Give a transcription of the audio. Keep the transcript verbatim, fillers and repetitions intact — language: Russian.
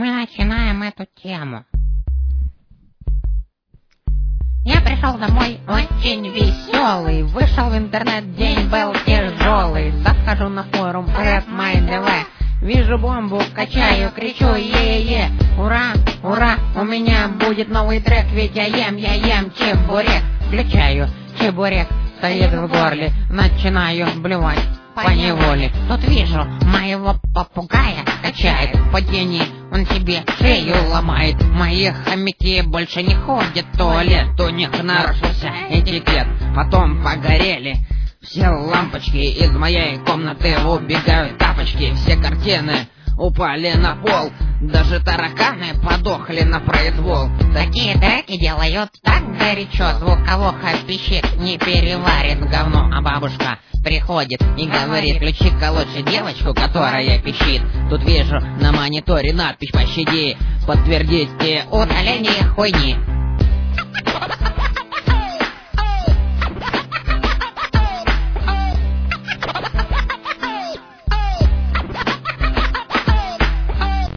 мы начинаем эту тему. Я пришел домой очень веселый, вышел в интернет, день был тяжелый. Захожу на форум RedMine.тв, вижу бомбу, качаю, кричу е-е-е. Ура, ура, у меня будет новый трек, ведь я ем, я ем чебурек. Включаю чебурек, стоит в горле, начинаю блевать поневоле. Тут вижу моего попугая, качает в падении, он себе шею ломает. Мои хомяки больше не ходят в туалет, у них нарушился этикет. Потом погорели все лампочки, из моей комнаты убегают тапочки. Все картины упали на пол, даже тараканы подохли на произвол. Такие треки делают так горячо, звуковуха пищит, не переварит говно. А бабушка приходит и говорит: включи-ка лучше девочку, которая пищит. Тут вижу на мониторе надпись: пощади, подтвердите удаление хуйни.